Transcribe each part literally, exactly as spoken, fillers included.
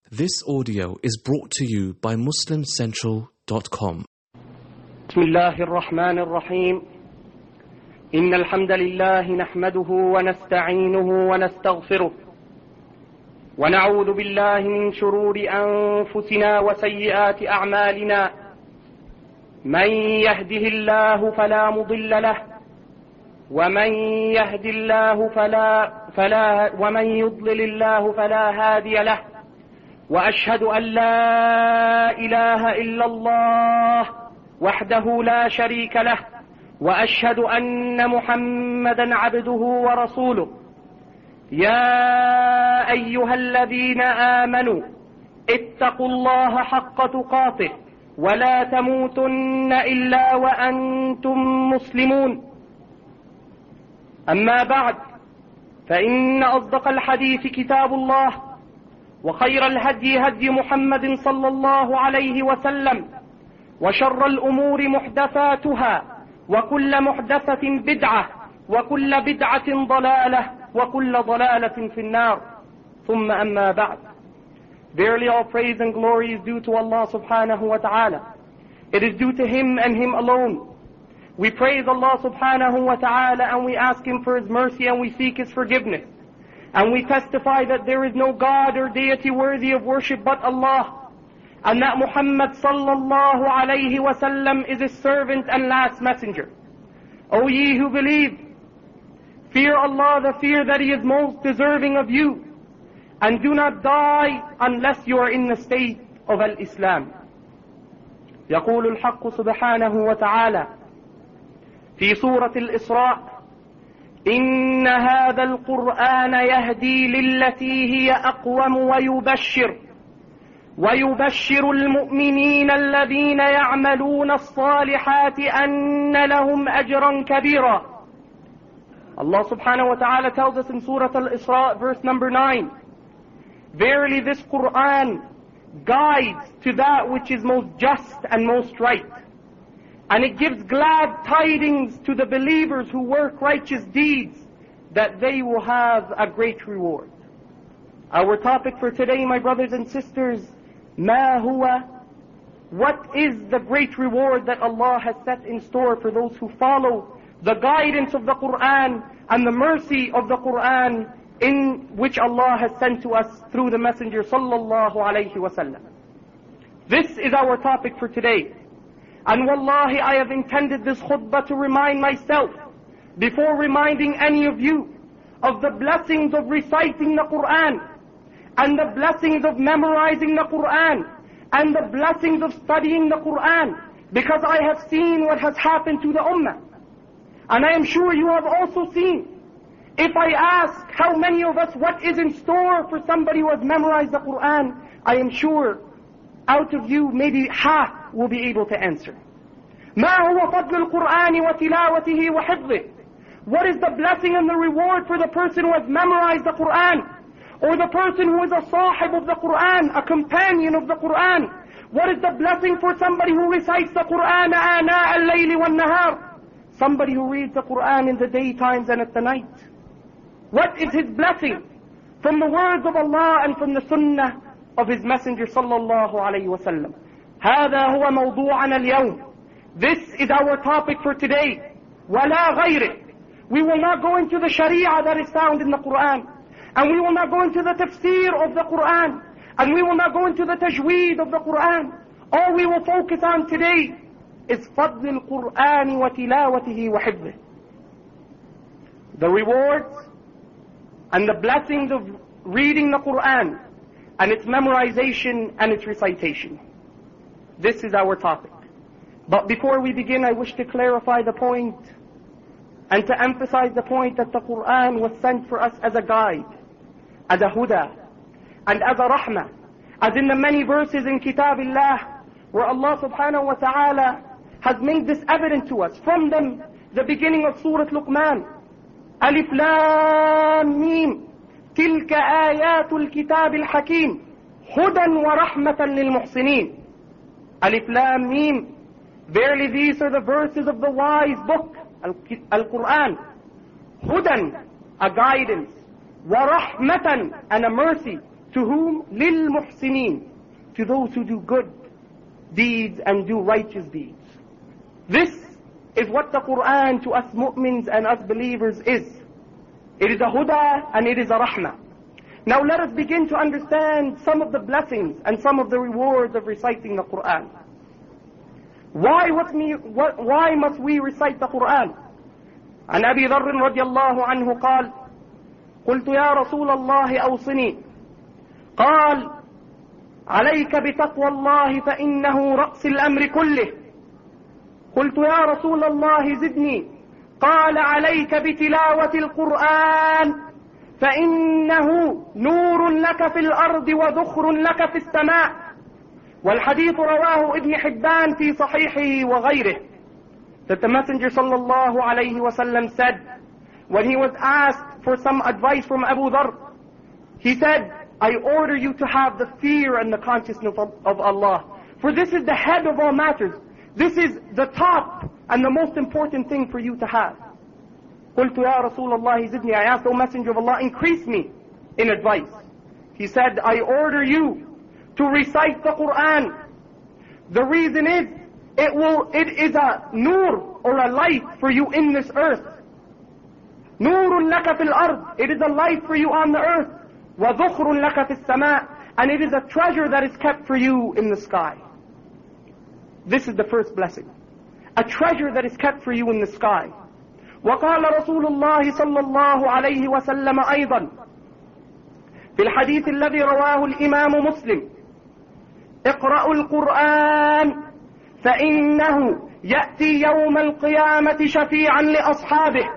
This audio is brought to you by Muslim Central dot com. بسم الله الرحمن الرحيم إن الحمد لله نحمده ونستعينه ونستغفره ونعوذ بالله من شرور أنفسنا وسيئات أعمالنا من يهده الله فلا مضل له ومن يهد الله فلا فلا ومن يضلل الله فلا هادي له وأشهد أن لا إله إلا الله وحده لا شريك له وأشهد أن محمدا عبده ورسوله يا أيها الذين آمنوا اتقوا الله حق تقاته ولا تموتن إلا وأنتم مسلمون أما بعد فإن أصدق الحديث كتاب الله وخير الهدي هدي محمد صلى الله عليه وسلم وشر الأمور محدثاتها وكل محدثة بدعة وكل بدعة ضلالة وكل ضلالة في النار ثم أما بعد. Verily all praise and glory is due to Allah subhanahu wa ta'ala. It is due to Him and Him alone. We praise Allah subhanahu wa ta'ala and we ask Him for His mercy and we seek His forgiveness. And we testify that there is no God or deity worthy of worship but Allah. And that Muhammad sallallahu alayhi wa sallam is His servant and last messenger. O ye who believe, fear Allah the fear that He is most deserving of you. And do not die unless you are in the state of al-Islam. يقول الحق سبحانه وتعالى في سورة الإسراء إن هذا القرآن يهدي للتي هي أقوم ويبشر ويبشر المؤمنين الذين يعملون الصالحات أن لهم أجرا كبيرا. Allah subhanahu wa ta'ala tells us in Surah Al-Isra verse number nine, verily this Qur'an guides to that which is most just and most right. And it gives glad tidings to the believers who work righteous deeds that they will have a great reward. Our topic for today, my brothers and sisters, Ma huwa? What is the great reward that Allah has set in store for those who follow the guidance of the Qur'an and the mercy of the Qur'an in which Allah has sent to us through the Messenger sallallahu alayhi wa sallam. This is our topic for today. And wallahi, I have intended this khutbah to remind myself, before reminding any of you, of the blessings of reciting the Qur'an, and the blessings of memorizing the Qur'an, and the blessings of studying the Qur'an, because I have seen what has happened to the Ummah. And I am sure you have also seen. If I ask how many of us, what is in store for somebody who has memorized the Qur'an, I am sure out of you, maybe half will be able to answer. ما هو فضل القرآن وتلاوته وحفظه? What is the blessing and the reward for the person who has memorized the Qur'an? Or the person who is a sahib of the Qur'an, a companion of the Qur'an? What is the blessing for somebody who recites the Qur'an آناء الليل والنهار? Somebody who reads the Qur'an in the daytimes and at the night. What is his blessing? From the words of Allah and from the sunnah of His Messenger sallallahu alayhi wa sallam. هذا هو موضوعنا اليوم. This is our topic for today. ولا غيره. We will not go into the sharia that is found in the Qur'an. And we will not go into the tafsir of the Qur'an. And we will not go into the tajweed of the Qur'an. All we will focus on today is فضل القرآن وتلاوته وحفظه. The rewards and the blessings of reading the Qur'an and its memorization and its recitation. This is our topic. But before we begin, I wish to clarify the point and to emphasize the point that the Qur'an was sent for us as a guide, as a huda, and as a rahmah, as in the many verses in Kitabillah where Allah subhanahu wa ta'ala has made this evident to us. From them, the beginning of Surah Luqman, Alif Lam Mim, تلك آيات الكتاب الحكيم هدى ورحمة للمحسنين. Alif Lam Mim, verily these are the verses of the wise book, Al-Qur'an. Hudan, a guidance. وَرَحْمَةً, and a mercy. To whom? لِلْمُحْسِنِينَ. To those who do good deeds and do righteous deeds. This is what the Quran to us mu'mins and us believers is. It is a huda and it is a rahmah. Now let us begin to understand some of the blessings and some of the rewards of reciting the Quran. Why, what me, what, why must we recite the Quran? عن أبي ذر رضي الله عنه قال قلت يا رسول الله أوصني قال عليك بتقوى الله فإنه رأس الأمر كله. قلت يا رسول الله زدني قال عليك بتلاوة القرآن فإنه نور لك في الأرض وذخر لك في السماء. والحديث رواه ابن حبان في صحيحه وغيره. That the Messenger sallallahu alayhi wasallam said, when he was asked for some advice from Abu Dharr, he said, I order you to have the fear and the consciousness of, of Allah. For this is the head of all matters. This is the top and the most important thing for you to have. قلت يا رسول الله زدني. I asked, O Messenger of Allah, increase me in advice. He said, I order you to recite the Quran. The reason is, it will, it is a nur or a light for you in this earth. نور لك في الأرض. It is a light for you on the earth. وذخر لك في السماء. And it is a treasure that is kept for you in the sky. This is the first blessing. A treasure that is kept for you in the sky. وقال رسول الله صلى الله عليه وسلم أيضا في الحديث الذي رواه الإمام مسلم اقرأوا القرآن فإنه يأتي يوم القيامة شفيعا لأصحابه.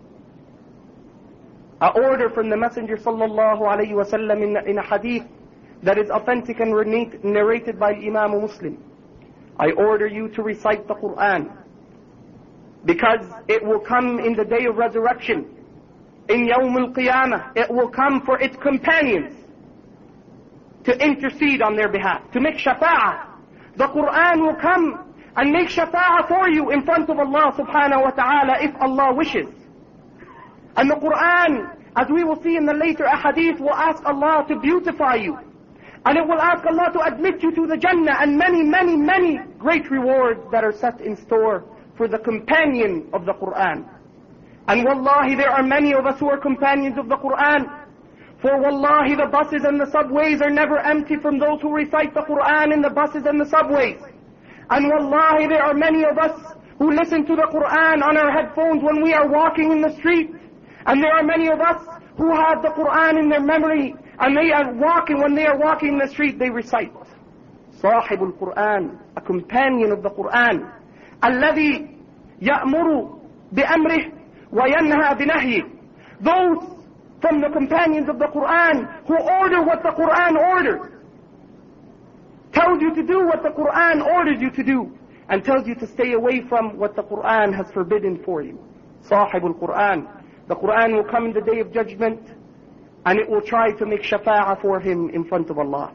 A order from the Messenger sallallahu alayhi wa sallam in, in a hadith that is authentic and narrated by Imam Muslim. I order you to recite the Quran because it will come in the day of resurrection. In Yawm al-Qiyamah, it will come for its companions to intercede on their behalf, to make shafa'ah. The Quran will come and make shafa'ah for you in front of Allah subhanahu wa ta'ala if Allah wishes. And the Quran, as we will see in the later ahadith, will ask Allah to beautify you. And it will ask Allah to admit you to the Jannah and many, many, many great rewards that are set in store for the companion of the Quran. And wallahi, there are many of us who are companions of the Quran. For wallahi, the buses and the subways are never empty from those who recite the Quran in the buses and the subways. And wallahi, there are many of us who listen to the Quran on our headphones when we are walking in the street. And there are many of us who have the Quran in their memory, and they are walking, when they are walking in the street, they recite. Sahibul Quran, a companion of the Quran. Alladhi ya'muru bi'amrih wa yanha binahyi. Those from the companions of the Quran who order what the Quran orders. Tells you to do what the Quran orders you to do, and tells you to stay away from what the Quran has forbidden for you. Sahibul Quran. The Quran will come in the day of judgment, and it will try to make shafa'ah for him in front of Allah.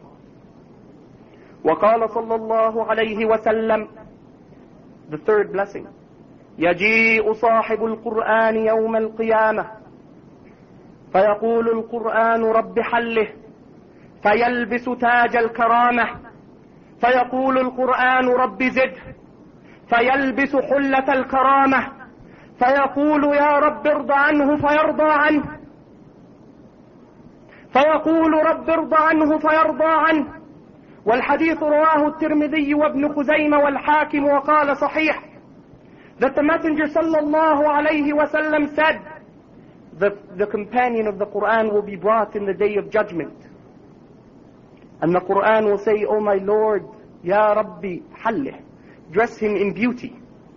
وقال صلى الله عليه وسلم. The third blessing. يجيء صاحب القرآن يوم القيامة فيقول القرآن رب حله فيلبس تاج الكرامة فيقول القرآن رب زده فيلبس حلة الكرامة فيقول يا رب ارضى عنه فيرضى عنه فيقول رب ارضى عنه فيرضى عنه. والحديث رواه الترمذي وابن خزيمة والحاكم وقال صحيح. That the Messenger sallallahu alayhi wa sallam said, the, the companion of the Quran will be brought in the day of judgment. And the Quran will say, oh my Lord, Ya Rabbi Hallih, dress him in beauty.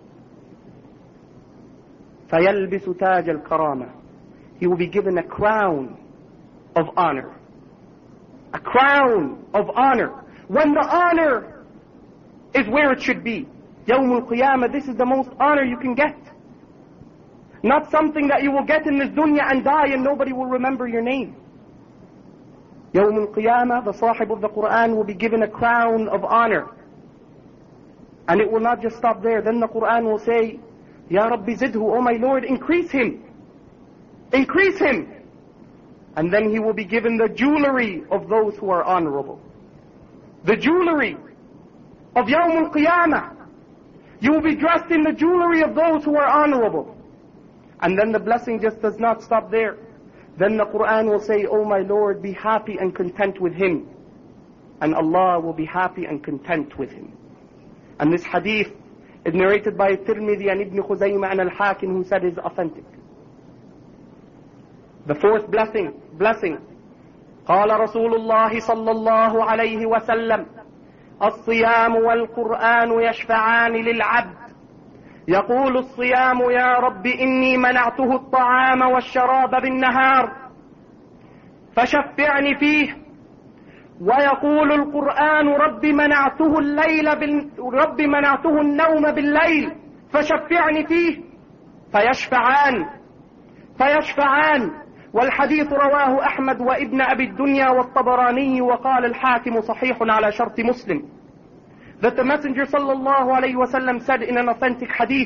فَيَلْبِسُ تَاجَ الْكَرَامَةِ. He will be given a crown of honor. A crown of honor. When the honor is where it should be. Yawm al-Qiyamah, this is the most honor you can get. Not something that you will get in this dunya and die and nobody will remember your name. Yawm al-Qiyamah, the Sahib of the Quran will be given a crown of honor. And it will not just stop there. Then the Quran will say, Ya Rabbi zidhu, oh my Lord, increase him. Increase him. And then he will be given the jewelry of those who are honorable. The jewelry of Yawm al-Qiyamah. You will be dressed in the jewelry of those who are honorable. And then the blessing just does not stop there. Then the Quran will say, "Oh my Lord, be happy and content with him." And Allah will be happy and content with him. And this hadith is narrated by Tirmidhi and Ibn Khuzaymah and Al-Hakim, who said is authentic. The fourth blessing, blessing. قال رسول الله صلى الله عليه وسلم الصيام والقرآن يشفعان للعبد يقول الصيام يا رب إني منعته الطعام والشراب بالنهار فشفعني فيه ويقول القرآن رب منعته الليل بال... رب منعته النوم بالليل فشفعني فيه فيشفعان فيشفعان والحديث رواه أحمد وابن أبي الدنيا والطبراني وقال الحاكم صحيح على شرط مسلم. That the Messenger sallallahu alayhi wa sallam said in an authentic hadith,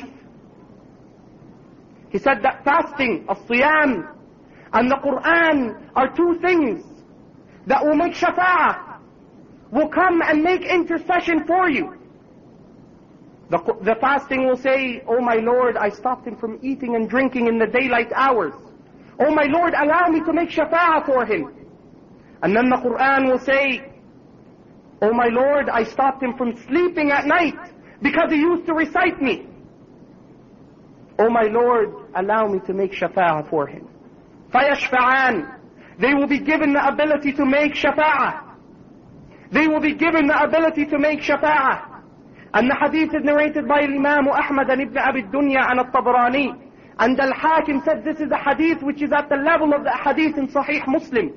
he said that fasting, as-siyam, and the Quran are two things that will make shafa'ah, will come and make intercession for you. The, the fasting will say, "Oh my Lord, I stopped him from eating and drinking in the daylight hours. Oh my Lord, allow me to make shafa'ah for him." And then the Quran will say, "Oh my Lord, I stopped him from sleeping at night because he used to recite me. Oh my Lord, allow me to make shafa'ah for him." فَيَشْفَعَانِ. They will be given the ability to make shafa'ah. They will be given the ability to make shafa'ah. And the hadith is narrated by Imam Ahmad and Ibn Abi Dunya and Al-Tabarani. And Al-Hakim said this is a hadith which is at the level of the hadith in Sahih Muslim.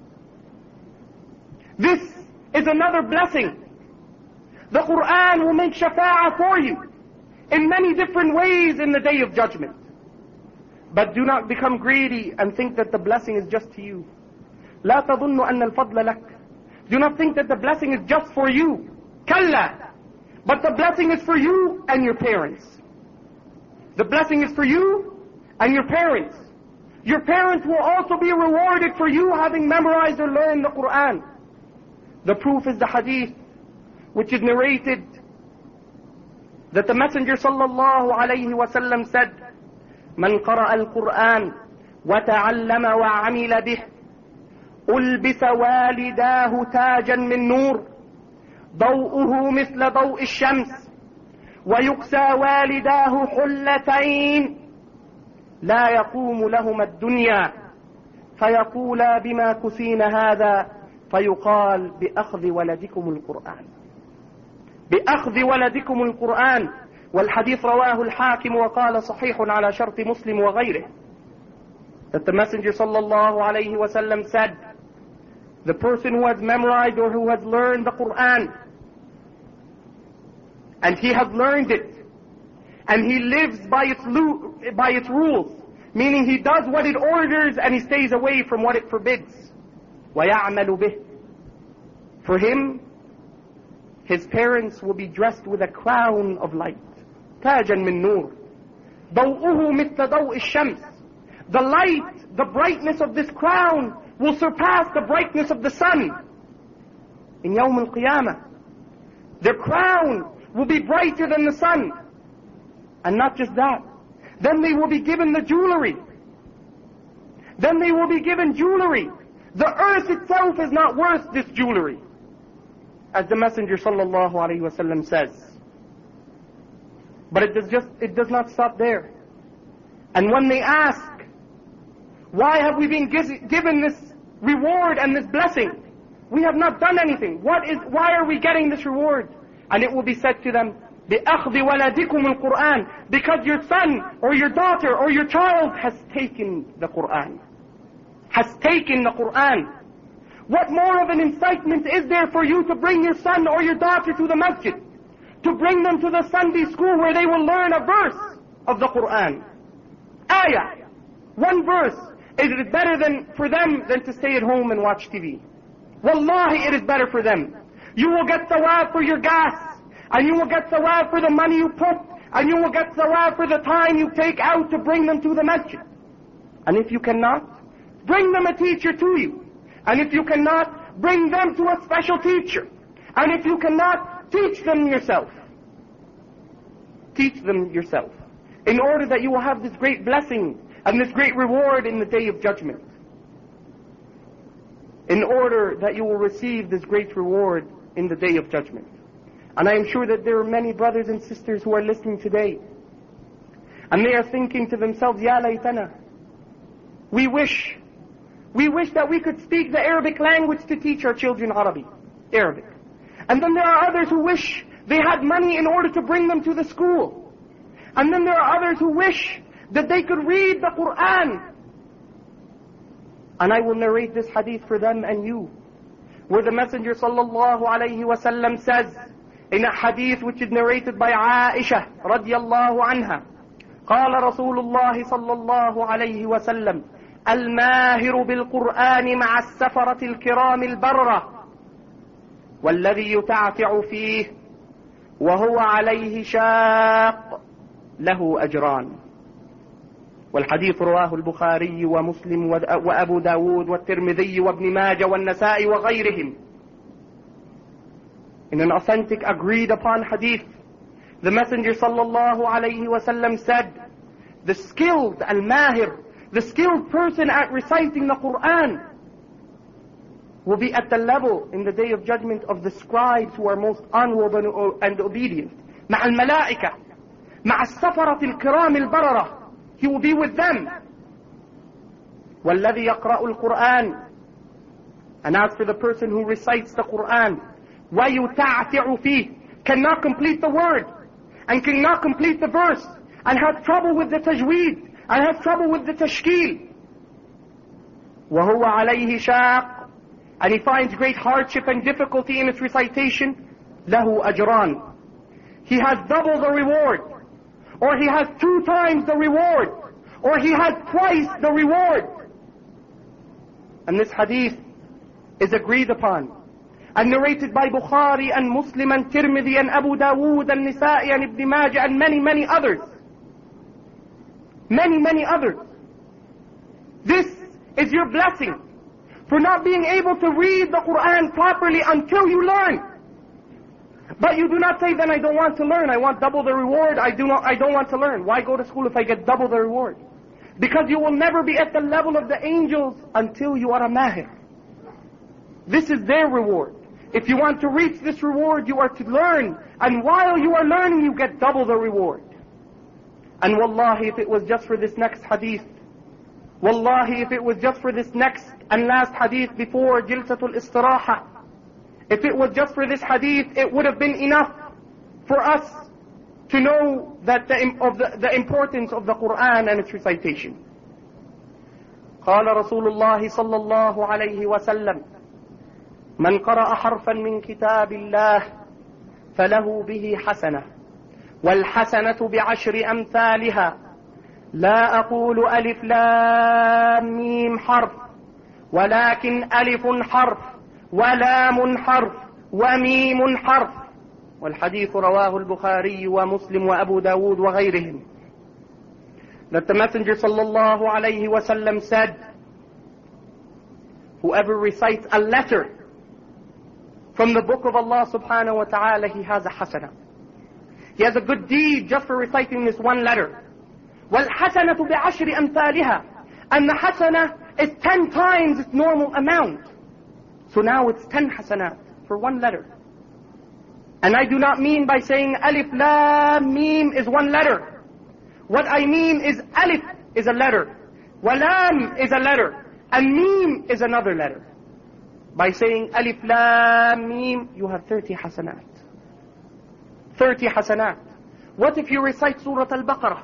This is another blessing. The Quran will make shafa'ah for you in many different ways in the Day of Judgment. But do not become greedy and think that the blessing is just to you. لا تظن أن الفضل لك. Do not think that the blessing is just for you. كلا. But the blessing is for you and your parents. The blessing is for you and your parents. Your parents will also be rewarded for you having memorized or learned the Quran. The proof is the hadith which is narrated that the Messenger sallallahu alayhi wa sallam said, "Man qara'a al-Qur'an wa ta'allama wa 'amila bih ulbisa walidahu tajan min nur ضوءه مثل ضوء الشمس ويكسى والداه حلتين لا يقوم لهما الدنيا فيقولا بما كسين هذا فيقال بأخذ ولدكم القرآن بأخذ ولدكم القرآن." والحديث رواه الحاكم وقال صحيح على شرط مسلم وغيره. That the Messenger sallallahu alayhi wa sallam said, the person who has memorized or who has learned the Quran, and he has learned it, and he lives by its, by its rules, meaning he does what it orders and he stays away from what it forbids. وَيَعْمَلُ بِهِ. For him, his parents will be dressed with a crown of light. تاجا من نور ضوءه مثل ضوء الشمس. The light, the brightness of this crown will surpass the brightness of the sun. In Yawm al-Qiyamah, their crown will be brighter than the sun. And not just that, then they will be given the jewelry. Then they will be given jewelry. The earth itself is not worth this jewelry, as the Messenger sallallahu alaihi wasallam says. But it does just it does not stop there. And when they ask, why have we been given this reward and this blessing? We have not done anything. What is? Why are we getting this reward? And it will be said to them, بِأَخْذِ وَلَدِكُمُ الْقُرْآنِ. Because your son or your daughter or your child has taken the Quran. Has taken the Quran. What more of an incitement is there for you to bring your son or your daughter to the masjid? To bring them to the Sunday school where they will learn a verse of the Quran. Ayah. One verse. Is it better than for them than to stay at home and watch T V? Wallahi, it is better for them. You will get thawab for your gas, and you will get thawab for the money you put, and you will get thawab for the time you take out to bring them to the masjid. And if you cannot, bring them a teacher to you. And if you cannot, bring them to a special teacher. And if you cannot, teach them yourself. Teach them yourself. In order that you will have this great blessing and this great reward in the day of judgment. In order that you will receive this great reward in the day of judgment. And I am sure that there are many brothers and sisters who are listening today. And they are thinking to themselves, Ya laytana. We wish, we wish that we could speak the Arabic language to teach our children Arabic, Arabic. And then there are others who wish they had money in order to bring them to the school. And then there are others who wish that they could read the Quran. And I will narrate this hadith for them and you, where the Messenger sallallahu alayhi wa sallam says, in a hadith which is narrated by Aisha radiyallahu anha, قال رسول الله صلى الله عليه وسلم الماهر بالقرآن مع السفرة الكرام البررة والذي يتعتع فيه وهو عليه شاق له أجران. والحديث رواه البخاري ومسلم وأبو داود والترمذي وابن ماجه والنسائي وغيرهم. In an authentic, agreed upon hadith, the Messenger sallallahu alayhi wa sallam said, the skilled, al-mahir, the skilled person at reciting the Quran will be at the level in the day of judgment of the scribes who are most honorable and obedient. مع الملائكة, مع السفرة الكرام البررة. He will be with them. وَالَّذِي يَقْرَأُ الْقُرْآنِ. And as for the person who recites the Quran, وَيُتَعْتِعُ فِيهِ, cannot complete the word, and cannot complete the verse, and has trouble with the tajweed, and has trouble with the tashkil. وَهُوَ عَلَيْهِ شَاقٌ, and he finds great hardship and difficulty in its recitation, لَهُ أَجْران. He has double the reward, or he has two times the reward, or he has twice the reward. And this hadith is agreed upon and narrated by Bukhari and Muslim and Tirmidhi and Abu Dawood and Nisa'i and Ibn Majah and many, many others. Many, many others. This is your blessing for not being able to read the Quran properly until you learn. But you do not say, then I don't want to learn. I want double the reward. I do not. I don't want to learn. Why go to school if I get double the reward? Because you will never be at the level of the angels until you are a mahir. This is their reward. If you want to reach this reward, you are to learn. And while you are learning, you get double the reward. And wallahi, if it was just for this next hadith, wallahi, if it was just for this next and last hadith before Jilsatul Istiraha, if it was just for this hadith, it would have been enough for us to know that the, of the, the importance of the Quran and its recitation. قال رسول الله صلى الله عليه وسلم من قرأ حرفا من كتاب الله فله به حسنة والحسنة بعشر أمثالها لا أقول ألف لام ميم حرف ولكن ألف حرف ولام حرف وميم حرف. والحديث رواه البخاري ومسلم وأبو داود وغيرهم. That the Messenger sallallahu alayhi wa sallam said, whoever recites a letter from the book of Allah subhanahu wa ta'ala, he has a hasana. He has a good deed just for reciting this one letter. وَالْحَسَنَةُ بِعَشْرِ أَمْثَالِهَا. And the hasana is ten times its normal amount. So now it's ten hasanat for one letter. And I do not mean by saying alif, lam, mim is one letter. What I mean is alif is a letter, walam is a letter, and mim is another letter. By saying alif, lam, mim, you have thirty hasanat. thirty hasanat. What if you recite Surah Al-Baqarah?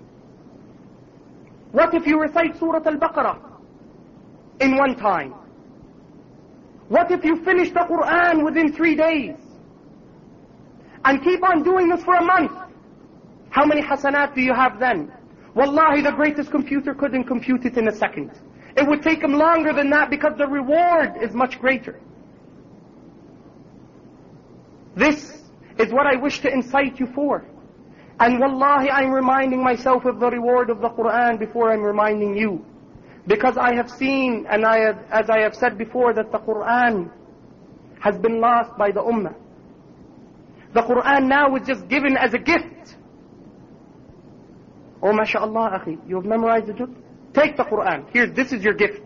What if you recite Surah Al-Baqarah in one time? What if you finish the Quran within three days? And keep on doing this for a month? How many hasanat do you have then? Wallahi, the greatest computer couldn't compute it in a second. It would take him longer than that because the reward is much greater. This is what I wish to incite you for. And wallahi, I'm reminding myself of the reward of the Quran before I'm reminding you. Because I have seen, and I have, as I have said before, that the Quran has been lost by the Ummah. The Quran now is just given as a gift. Oh, mashallah, akhi, you have memorized the juz? Take the Quran. Here, this is your gift.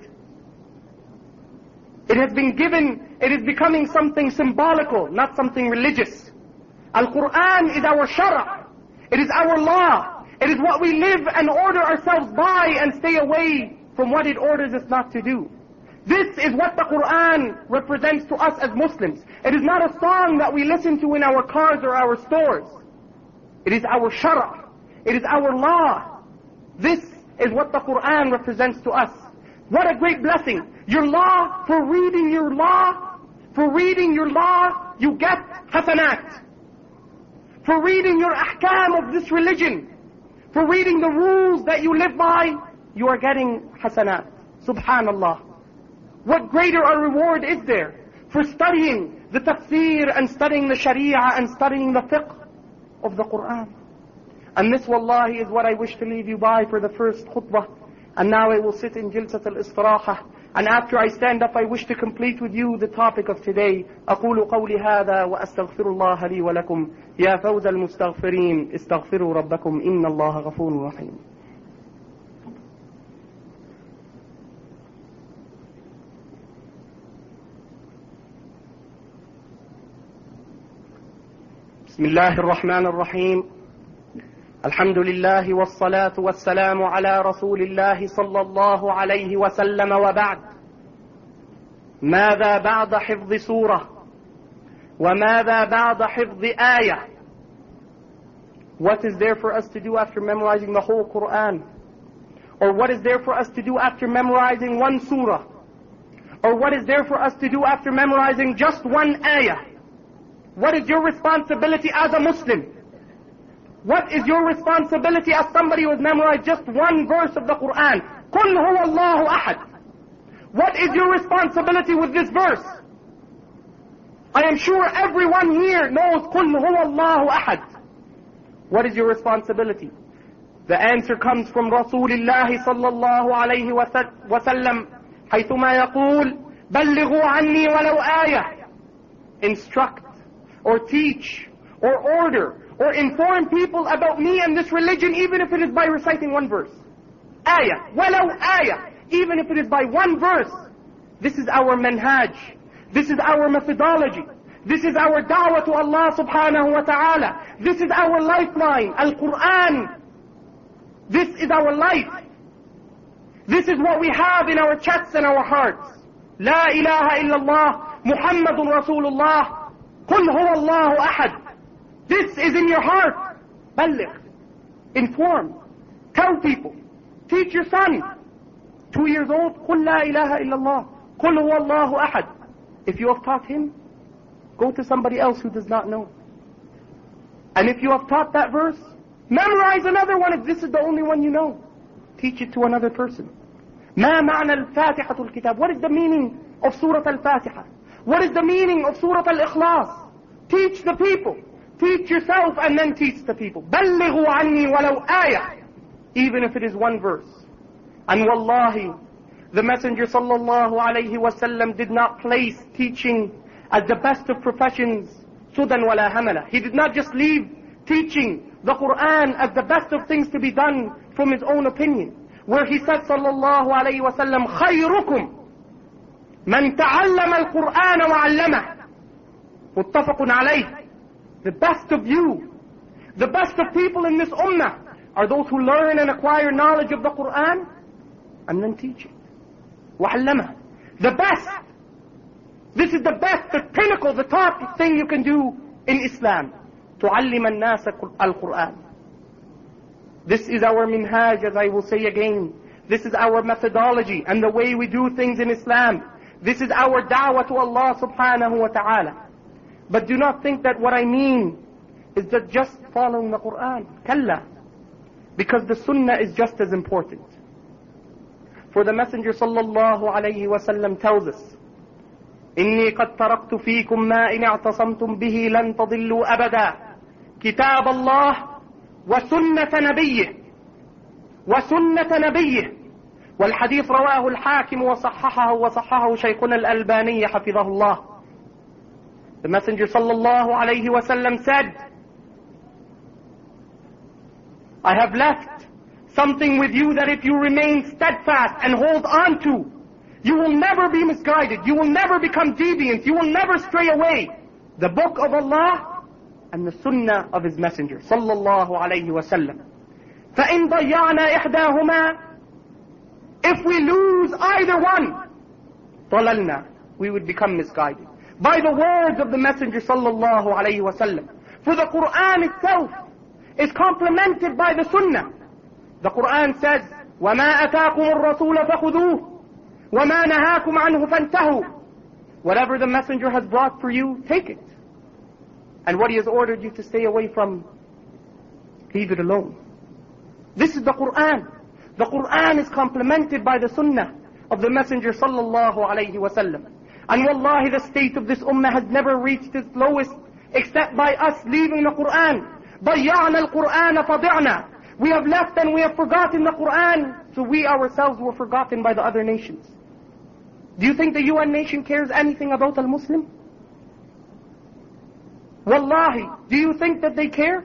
It has been given, it is becoming something symbolical, not something religious. Al-Quran is our shara. It is our law. It is what we live and order ourselves by and stay away from what it orders us not to do. This is what the Quran represents to us as Muslims. It is not a song that we listen to in our cars or our stores. It is our shara. It is our law. This is what the Quran represents to us. What a great blessing. Your law, for reading your law, for reading your law, you get hasanat. For reading your ahkam of this religion, for reading the rules that you live by, you are getting hasanat. Subhanallah. What greater a reward is there for studying the tafsir and studying the sharia and studying the fiqh of the Quran? And this, wallahi, is what I wish to leave you by for the first khutbah. And now I will sit in jilsat al-istiraha. And after I stand up, I wish to complete with you the topic of today. أقول قولي هذا وأستغفر الله لي ولكم يا فوز المستغفرين استغفروا ربكم إن الله غفور رحيم. بسم الله الرحمن الرحيم. الحمد لله والصلاة والسلام على رسول الله صلى الله عليه وسلم وبعد. ماذا بعد حفظ سورة وماذا بعد حفظ آية? What is there for us to do after memorizing the whole Quran? Or what is there for us to do after memorizing one surah? Or what is there for us to do after memorizing just one ayah? What is your responsibility as a Muslim? What is your responsibility as somebody who has memorized just one verse of the Quran? قُلْ هُوَ اللَّهُ أَحَدٌ. What is your responsibility with this verse? I am sure everyone here knows قُلْ هُوَ اللَّهُ أَحَدٌ. What is your responsibility? The answer comes from Rasulullah sallallahu alayhi wa sallam, حيثما يقول بلغوا عني ولو آية. Instruct or teach or order or inform people about me and this religion, even if it is by reciting one verse. Ayah, walau ayah, even if it is by one verse. This is our manhaj. This is our methodology. This is our da'wah to Allah subhanahu wa ta'ala. This is our lifeline, Al-Quran. This is our life. This is what we have in our chests and our hearts. La ilaha illallah, Muhammadun Rasulullah, Qul huwa Allahu ahad. This is in your heart. Balligh. Inform. Tell people. Teach your son. Two years old. Qul la ilaha illallah. Qul huwa Allahu ahad. If you have taught him, go to somebody else who does not know. And if you have taught that verse, memorize another one if this is the only one you know. Teach it to another person. ما معنى الفاتحة الكتاب? What is the meaning of Surah Al-Fatiha? What is the meaning of Surah Al-Ikhlas? Teach the people. Teach yourself and then teach the people. بلغوا عني ولو آية. Even if it is one verse. And wallahi, the Messenger sallallahu alayhi wa sallam did not place teaching as the best of professions, sudan wala hamala. He did not just leave teaching the Quran as the best of things to be done from his own opinion. Where he said sallallahu alayhi wa sallam, خيركم من تعلم القرآن وعلمه. متفق عليه. The best of you, the best of people in this ummah are those who learn and acquire knowledge of the Quran and then teach it. وعلمه. The best. This is the best, the pinnacle, the top thing you can do in Islam. تعلم الناس القرآن. This is our minhaj, as I will say again. This is our methodology and the way we do things in Islam. This is our da'wah to Allah subhanahu wa ta'ala. But do not think that what I mean is that just following the Quran. Kalla. Because the sunnah is just as important. For the Messenger sallallahu alayhi wa sallam tells us, إني قد تركت فيكم ما إن اعتصمتم به لن تضلوا أبدا كتاب الله وسنة نبيه وسنة نبيه والحديث رواه الحاكم وصححه وصححه شيخنا الألباني حفظه الله. The Messenger sallallahu alayhi wa sallam said, I have left something with you that if you remain steadfast and hold on to, you will never be misguided, you will never become deviant, you will never stray away. The book of Allah and the sunnah of His Messenger sallallahu alayhi wa sallam. فَإِن ضَيَّعْنَا إِحْدَاهُمَا, if we lose either one, ضَلَلْنَا, we would become misguided. By the words of the Messenger sallallahu alayhi wa sallam. For the Quran itself is complemented by the Sunnah. The Quran says, وَمَا أَتَاكُمُ الرَّسُولَ فَخُذُوهُ وَمَا نَهَاكُمْ عَنْهُ فَانْتَهُوا. Whatever the Messenger has brought for you, take it. And what He has ordered you to stay away from, leave it alone. This is the Quran. The Quran is complemented by the Sunnah of the Messenger sallallahu alayhi wa sallam. And wallahi, the state of this ummah has never reached its lowest except by us leaving the Quran. ضَيَّعْنَا الْقُرْآنَ فَضِعْنَا. We have left and we have forgotten the Quran, so we ourselves were forgotten by the other nations. Do you think the U N nation cares anything about al-Muslim? Wallahi, do you think that they care?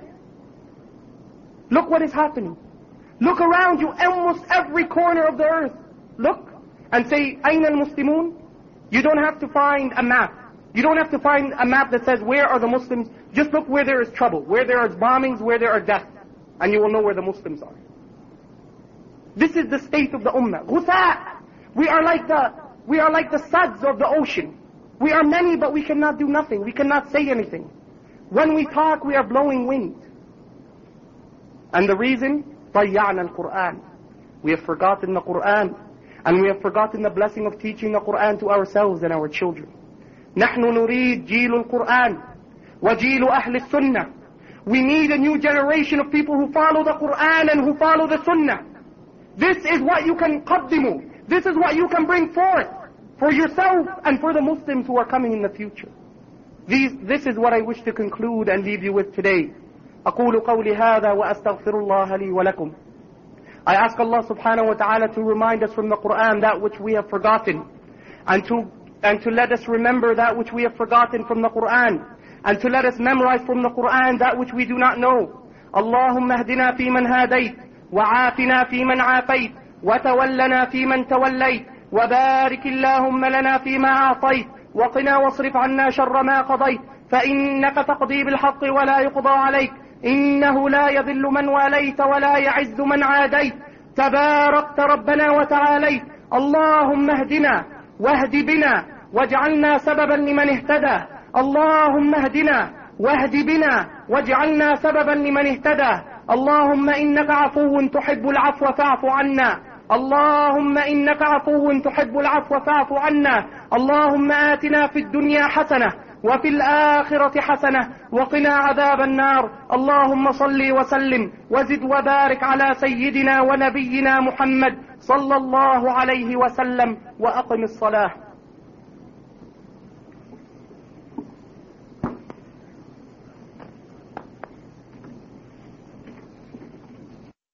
Look what is happening. Look around you, almost every corner of the earth. Look and say, أين المسلمون? You don't have to find a map. You don't have to find a map that says where are the Muslims. Just look where there is trouble, where there are bombings, where there are deaths, and you will know where the Muslims are. This is the state of the ummah. Ghusa. We are like the we are like the suds of the ocean. We are many, but we cannot do nothing. We cannot say anything. When we talk, we are blowing wind. And the reason, ضَيَّعْنَا الْقُرْآنِ. We have forgotten the Quran. And we have forgotten the blessing of teaching the Quran to ourselves and our children. نحن نريد جيل القرآن وجيل أهل السنة. We need a new generation of people who follow the Quran and who follow the Sunnah. This is what you can قدموا. This is what you can bring forth for yourself and for the Muslims who are coming in the future. These, this is what I wish to conclude and leave you with today. أقول قولي هذا وأستغفر الله لي ولكم. I ask Allah subhanahu wa ta'ala to remind us from the Quran that which we have forgotten, and to and to let us remember that which we have forgotten from the Quran, and to let us memorize from the Quran that which we do not know. Allahumma hdina fi man hadayt, wa afina fi man afayt, wa tawallana fi man tawallayt, wa barik Allahumma lana fi ma a'tayt, wa qina wasrif anna sharra ma qadayt, fa innaka taqdi bil haqqi wa la yuqda alayk. إنه لا يذل من واليت ولا يعز من عاديت تباركت ربنا وتعاليت اللهم اهدنا واهد بنا واجعلنا سببا لمن اهتدى اللهم اهدنا واهد بنا واجعلنا سببا لمن اهتدى اللهم إنك عفو تحب العفو فاعف عنا اللهم إنك عفو تحب العفو فاعف عنا اللهم آتنا في الدنيا حسنة وفي الآخرة حسنة وقنا عذاب النار اللهم صل وسلم وزد وبارك على سيدنا ونبينا محمد صلى الله عليه وسلم وأقم الصلاة.